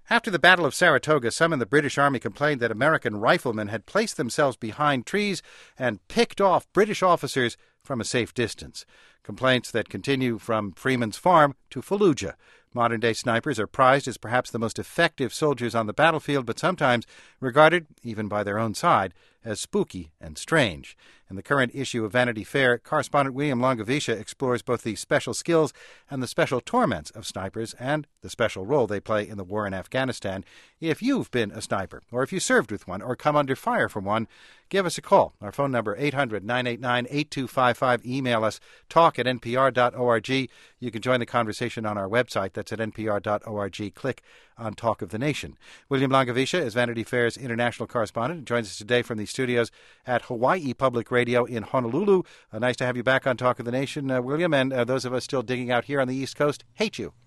After the Battle of Saratoga, some in the British Army complained that American riflemen had placed themselves behind trees and picked off British officers from a safe distance. Complaints that continue from Freeman's Farm to Fallujah. Modern-day snipers are prized as perhaps the most effective soldiers on the battlefield, but sometimes regarded, even by their own side, as spooky and strange. In the current issue of Vanity Fair, correspondent William Langevisha explores both the special skills and the special torments of snipers and the special role they play in the war in Afghanistan. If you've been a sniper, or if you served with one, or come under fire from one, give us a call. Our phone number, 800-989-8255. Email us, talk@npr.org. You can join the conversation on our website. That's at npr.org. Click on Talk of the Nation. William Langevisha is Vanity Fair's international correspondent and joins us today from the studios at Hawaii Public Radio in Honolulu. Nice to have you back on Talk of the Nation, William, and those of us still digging out here on the East Coast hate you.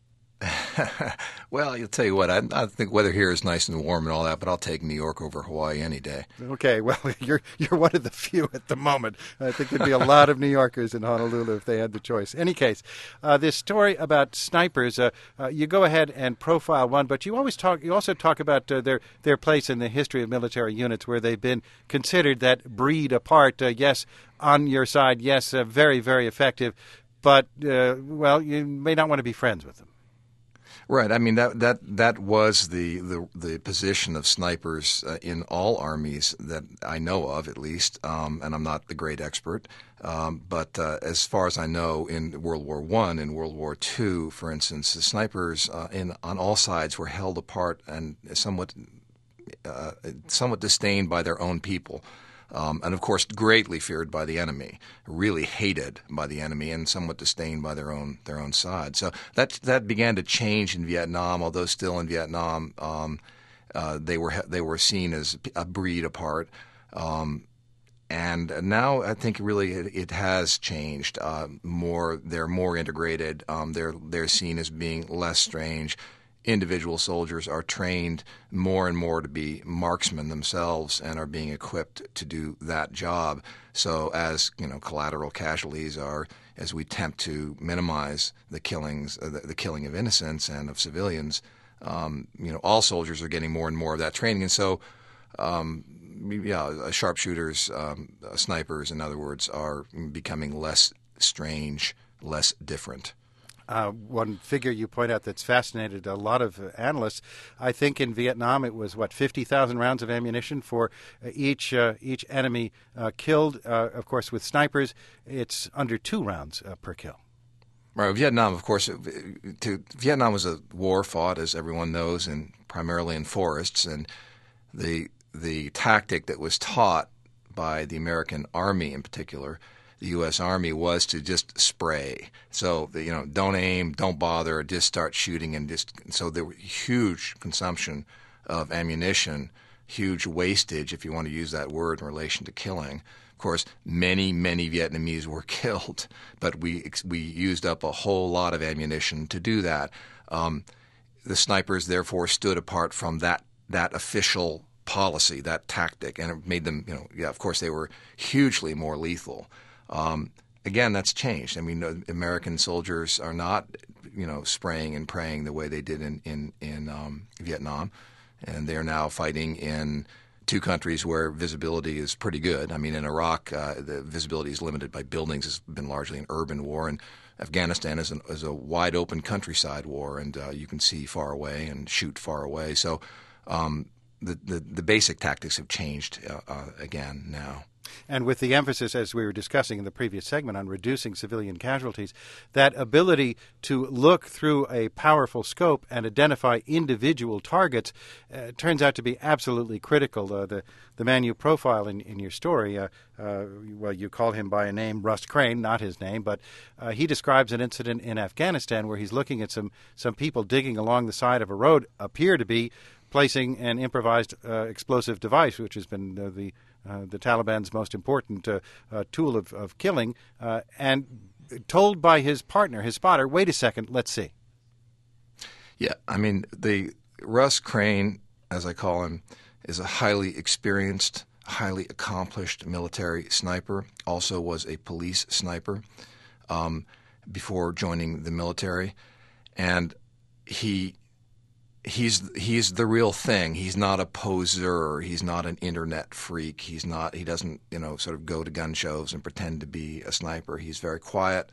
Well, I'll tell you what, I think weather here is nice and warm and all that, but I'll take New York over Hawaii any day. Okay, well, you're one of the few at the moment. I think there'd be a lot of New Yorkers in Honolulu if they had the choice. Any case, this story about snipers, you go ahead and profile one, but you also talk about their place in the history of military units where they've been considered that breed apart. Yes, on your side, yes, very, very effective, but, well, you may not want to be friends with them. Right. I mean, that was the position of snipers in all armies that I know of, at least, and I'm not the great expert. But as far as I know, in World War I and World War II, for instance, the snipers on all sides were held apart and somewhat disdained by their own people. And, of course, greatly feared by the enemy, really hated by the enemy, and somewhat disdained by their own side. So that began to change in Vietnam. Although still in Vietnam, they were seen as a breed apart. And now I think really it has changed. They're more integrated. They're seen as being less strange. Individual soldiers are trained more and more to be marksmen themselves and are being equipped to do that job. So as collateral casualties are, as we attempt to minimize the killings, the killing of innocents and of civilians, all soldiers are getting more and more of that training. And so, sharpshooters, snipers, in other words, are becoming less strange, less different. One figure you point out that's fascinated a lot of analysts, I think in Vietnam it was, 50,000 rounds of ammunition for each enemy killed. Of course, with snipers, it's under 2 rounds per kill. Right. Vietnam, of course, Vietnam was a war fought, as everyone knows, primarily in forests. And the tactic that was taught by the American Army in particular, the U.S. Army, was to just spray. So, don't aim, don't bother, just start shooting. So there was huge consumption of ammunition, huge wastage, if you want to use that word in relation to killing. Of course, many, many Vietnamese were killed, but we used up a whole lot of ammunition to do that. The snipers, therefore, stood apart from that official policy, that tactic, and it made them, of course, they were hugely more lethal. Again, that's changed. I mean, American soldiers are not, spraying and praying the way they did in Vietnam, and they're now fighting in 2 countries where visibility is pretty good. I mean, in Iraq, the visibility is limited by buildings. It's been largely an urban war, and Afghanistan is a wide open countryside war, and you can see far away and shoot far away. So the basic tactics have changed again now. And with the emphasis, as we were discussing in the previous segment, on reducing civilian casualties, that ability to look through a powerful scope and identify individual targets turns out to be absolutely critical. The man you profile in your story, you call him by a name, Russ Crane, not his name, but he describes an incident in Afghanistan where he's looking at some people digging along the side of a road, appear to be placing an improvised explosive device, which has been the Taliban's most important tool of killing, and told by his partner, his spotter, wait a second, let's see. Yeah, I mean, the Russ Crane, as I call him, is a highly experienced, highly accomplished military sniper, also was a police sniper before joining the military, and he he's the real thing. He's not a poser. He's not an internet freak. He doesn't sort of go to gun shows and pretend to be a sniper. He's very quiet.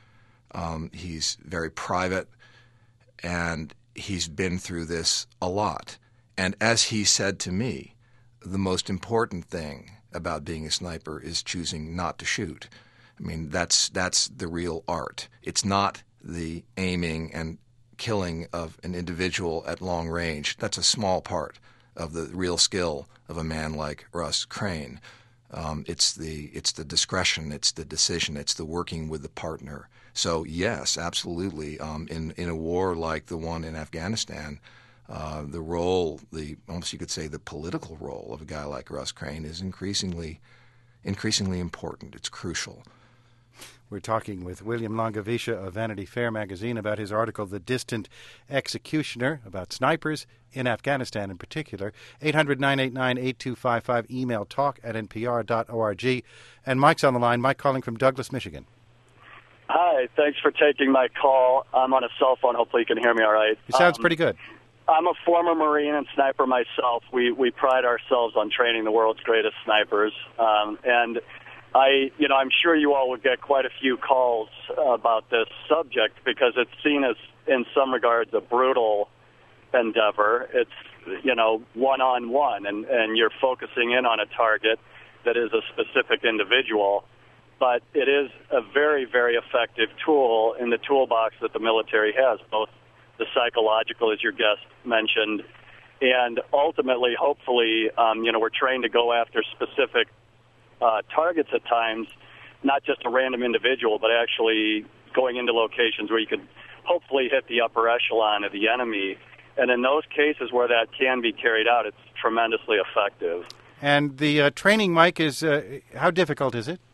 He's very private, and he's been through this a lot. And as he said to me, the most important thing about being a sniper is choosing not to shoot. I mean, that's the real art. It's not the aiming and killing of an individual at long range. That's a small part of the real skill of a man like Russ Crane. It's the discretion, it's the decision, it's the working with the partner. So yes, absolutely. In a war like the one in Afghanistan, the role, almost you could say the political role of a guy like Russ Crane is increasingly important. It's crucial. We're talking with William Langewiesche of Vanity Fair magazine about his article, The Distant Executioner, about snipers in Afghanistan in particular. 800-989-8255, email talk@npr.org. And Mike's on the line. Mike calling from Douglas, Michigan. Hi, thanks for taking my call. I'm on a cell phone. Hopefully you can hear me all right. It sounds pretty good. I'm a former Marine and sniper myself. We pride ourselves on training the world's greatest snipers. And I'm sure you all would get quite a few calls about this subject because it's seen as, in some regards, a brutal endeavor. It's, one-on-one, and you're focusing in on a target that is a specific individual. But it is a very, very effective tool in the toolbox that the military has, both the psychological, as your guest mentioned, and ultimately, hopefully, we're trained to go after specific targets at times, not just a random individual, but actually going into locations where you could hopefully hit the upper echelon of the enemy. And in those cases where that can be carried out, it's tremendously effective. And the training, Mike, is how difficult is it?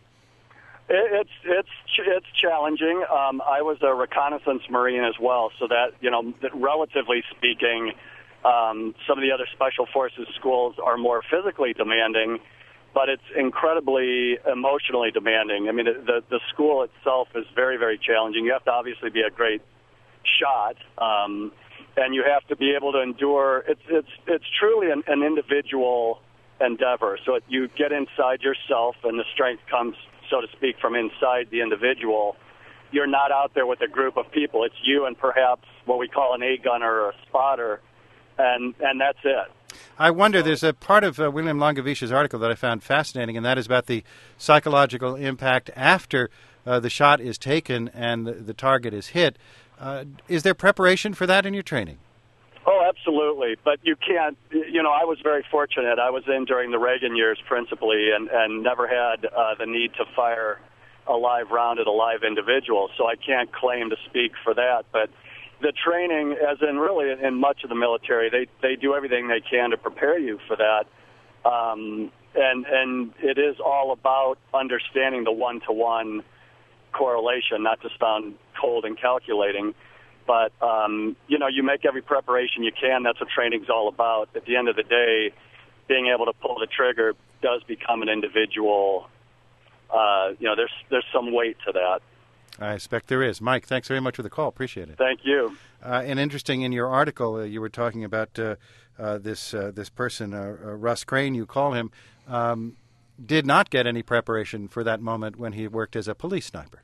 It's challenging. I was a reconnaissance Marine as well, so that relatively speaking, some of the other special forces schools are more physically demanding, but it's incredibly emotionally demanding. I mean, the school itself is very, very challenging. You have to obviously be a great shot, and you have to be able to endure. It's truly an individual endeavor. So you get inside yourself, and the strength comes, so to speak, from inside the individual. You're not out there with a group of people. It's you and perhaps what we call an A-gunner or a spotter, and that's it. I wonder, there's a part of William Langewiesche's article that I found fascinating, and that is about the psychological impact after the shot is taken and the target is hit. Is there preparation for that in your training? Oh, absolutely. But you can't, I was very fortunate. I was in during the Reagan years principally and never had the need to fire a live round at a live individual, so I can't claim to speak for that. But the training, as in really in much of the military, they do everything they can to prepare you for that. And it is all about understanding the one-to-one correlation, not to sound cold and calculating. But, you make every preparation you can. That's what training's all about. At the end of the day, being able to pull the trigger does become an individual. There's some weight to that. I expect there is. Mike, thanks very much for the call. Appreciate it. Thank you. And interesting, in your article, you were talking about this person, Russ Crane, you call him, did not get any preparation for that moment when he worked as a police sniper.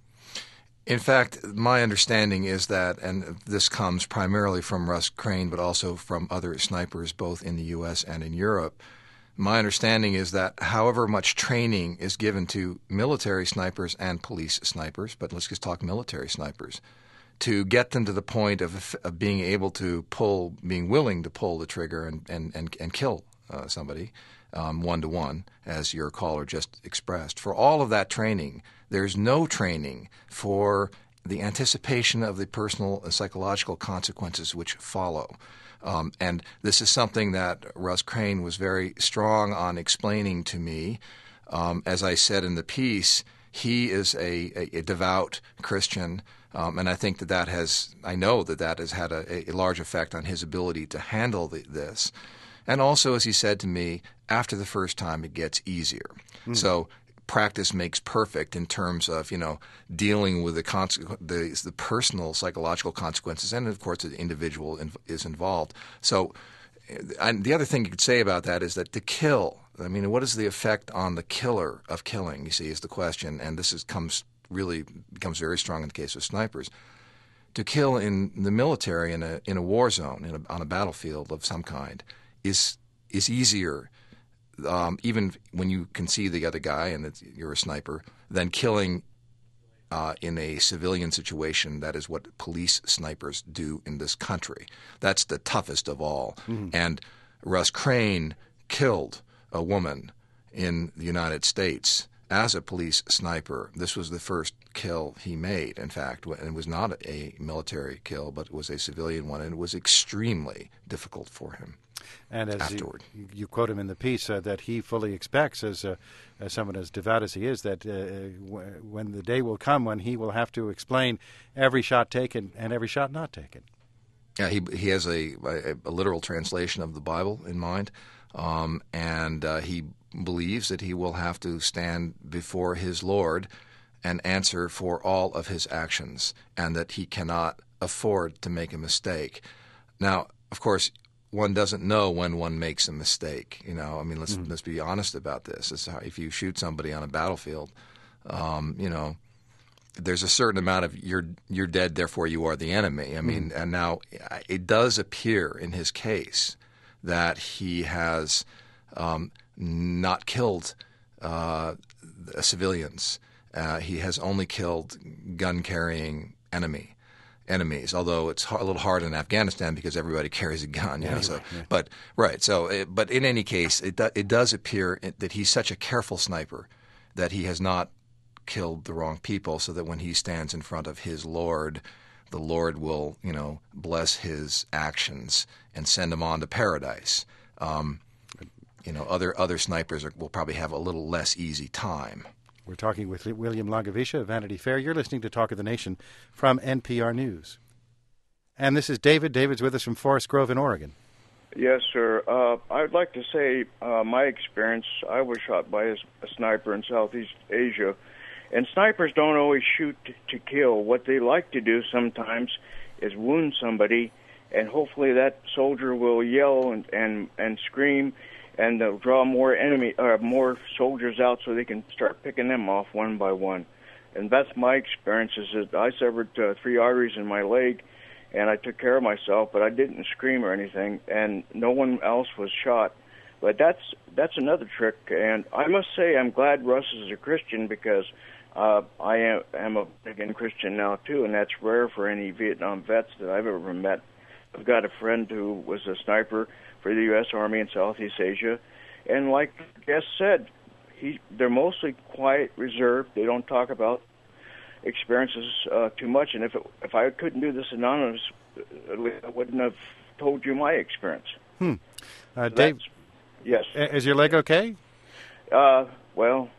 In fact, my understanding is that, and this comes primarily from Russ Crane, but also from other snipers both in the U.S. and in Europe, my understanding is that however much training is given to military snipers and police snipers, but let's just talk military snipers, to get them to the point of being able to being willing to pull the trigger and kill somebody one-to-one, as your caller just expressed. For all of that training, there's no training for the anticipation of the personal and psychological consequences which follow. And this is something that Russ Crane was very strong on explaining to me. As I said in the piece, he is a devout Christian, and I think I know that has had a large effect on his ability to handle this. And also, as he said to me, after the first time, it gets easier. So practice makes perfect in terms of dealing with the personal psychological consequences, and of course the individual is involved. So the other thing you could say about that is that to kill, I mean, what is the effect on the killer of killing, you see, is the question, and this becomes very strong in the case of snipers. To kill in the military in a war zone, on a battlefield of some kind, is easier, even when you can see the other guy and you're a sniper, than killing in a civilian situation. That is what police snipers do in this country. That's the toughest of all. Mm-hmm. And Russ Crane killed a woman in the United States as a police sniper. This was the first kill he made, in fact, and it was not a military kill, but it was a civilian one, and it was extremely difficult for him. And as afterward, you quote him in the piece that he fully expects, as someone as devout as he is, that when the day will come when he will have to explain every shot taken and every shot not taken. Yeah, he has a literal translation of the Bible in mind, and he believes that he will have to stand before his Lord and answer for all of his actions, and that he cannot afford to make a mistake. Now, of course, one doesn't know when one makes a mistake. I mean, let's be honest about this. It's how, if you shoot somebody on a battlefield, there's a certain amount of you're dead, therefore you are the enemy. I mean, and now it does appear in his case that he has not killed civilians. He has only killed gun-carrying enemies, although it's a little hard in Afghanistan because everybody carries a gun. But in any case, it does appear that he's such a careful sniper that he has not killed the wrong people, so that when he stands in front of his Lord, the Lord will, bless his actions and send him on to paradise. Other snipers will probably have a little less easy time. We're talking with William Langewiesche of Vanity Fair. You're listening to Talk of the Nation from NPR News. And this is David. David's with us from Forest Grove in Oregon. Yes, sir. I would like to say my experience, I was shot by a sniper in Southeast Asia. And snipers don't always shoot to kill. What they like to do sometimes is wound somebody, and hopefully that soldier will yell and scream, and they'll draw more soldiers out so they can start picking them off one by one. And that's my experience, is that I severed 3 arteries in my leg, and I took care of myself, but I didn't scream or anything, and no one else was shot. But that's another trick, and I must say I'm glad Russ is a Christian, because I am a big Christian now, too, and that's rare for any Vietnam vets that I've ever met. I've got a friend who was a sniper for the U.S. Army in Southeast Asia, and like the guest said, they're mostly quiet, reserved. They don't talk about experiences too much, and if I couldn't do this anonymous, I wouldn't have told you my experience. Dave, yes. Is your leg okay? Well,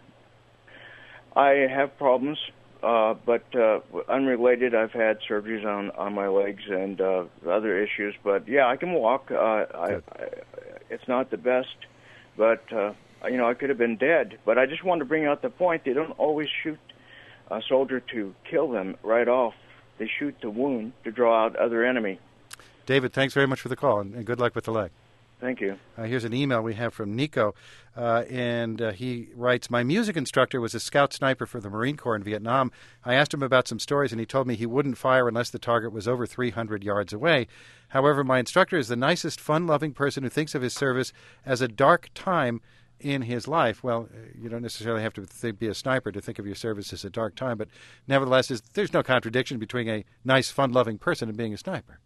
I have problems, but unrelated. I've had surgeries on my legs and other issues, but yeah, I can walk. It's not the best, but I could have been dead. But I just want to bring out the point: they don't always shoot a soldier to kill them right off. They shoot to wound, to draw out other enemy. David, thanks very much for the call, and good luck with the leg. Thank you. Here's an email we have from Nico, and he writes, my music instructor was a scout sniper for the Marine Corps in Vietnam. I asked him about some stories, and he told me he wouldn't fire unless the target was over 300 yards away. However, my instructor is the nicest, fun-loving person who thinks of his service as a dark time in his life. Well, you don't necessarily have to be a sniper to think of your service as a dark time, but nevertheless, there's no contradiction between a nice, fun-loving person and being a sniper.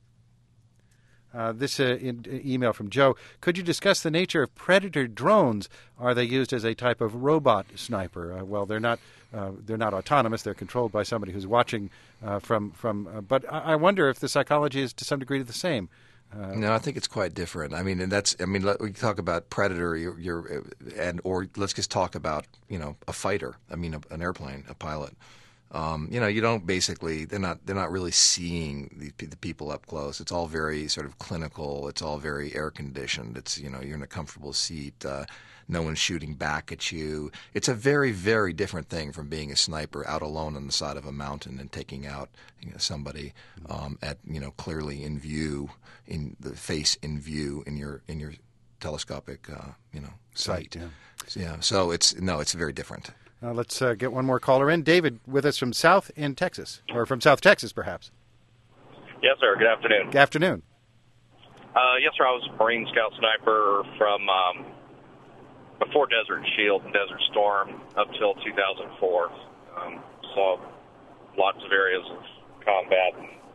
This email from Joe. Could you discuss the nature of Predator drones? Are they used as a type of robot sniper? Well, they're not autonomous. They're controlled by somebody who's watching from. But I wonder if the psychology is to some degree the same. No, I think it's quite different. I mean, we talk about Predator, or let's just talk about a fighter. I mean, an airplane, a pilot. You don't basically, they're not really seeing the people up close. It's all very sort of clinical. It's all very air conditioned. It's, you're in a comfortable seat. No one's shooting back at you. It's a very, very different thing from being a sniper out alone on the side of a mountain and taking out somebody at clearly in view, in the face in view in your telescopic sight. So it's very different. Let's get one more caller in. David with us from South Texas, or from South Texas, perhaps. Yes, sir. Good afternoon. Good afternoon. Yes, sir. I was a Marine Scout sniper from before Desert Shield and Desert Storm up till 2004. Saw lots of areas of combat.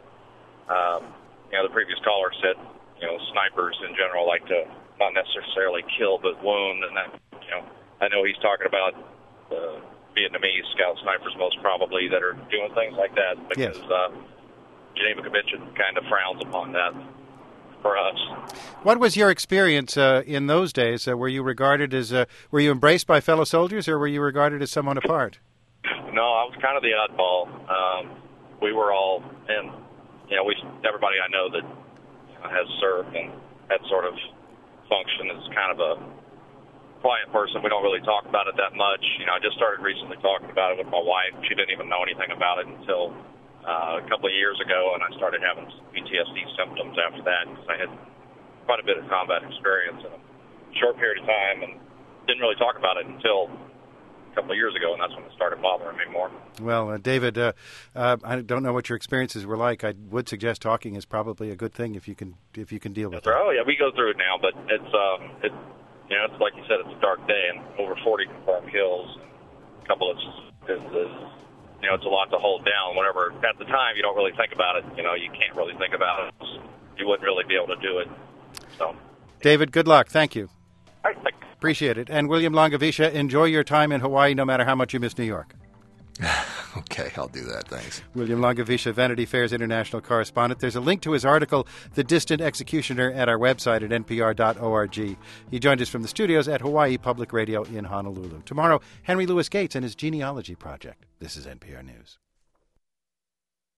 The previous caller said, snipers in general like to not necessarily kill but wound, and that, I know he's talking about Vietnamese scout snipers most probably that are doing things like that because Geneva Convention kind of frowns upon that for us. What was your experience in those days? Were you regarded as were you embraced by fellow soldiers, or were you regarded as someone apart? No, I was kind of the oddball. We were all, and everybody I know that has served and had sort of functioned as kind of a quiet person. We don't really talk about it that much. I just started recently talking about it with my wife. She didn't even know anything about it until a couple of years ago, and I started having PTSD symptoms after that because I had quite a bit of combat experience in a short period of time and didn't really talk about it until a couple of years ago, and that's when it started bothering me more. Well, David, I don't know what your experiences were like. I would suggest talking is probably a good thing if you can deal with it. Oh, yeah, we go through it now, but it's it's like you said, it's a dark day, and over 40 confirmed kills. A couple of it's a lot to hold down. Whenever at the time you don't really think about it, you can't really think about it. You wouldn't really be able to do it. So, David, good luck. Thank you. All right, thanks. Appreciate it. And William Langewiesche, enjoy your time in Hawaii, no matter how much you miss New York. Okay, I'll do that. Thanks. William Langewiesche, Vanity Fair's international correspondent. There's a link to his article, The Distant Executioner, at our website at npr.org. He joined us from the studios at Hawaii Public Radio in Honolulu. Tomorrow, Henry Louis Gates and his genealogy project. This is NPR News.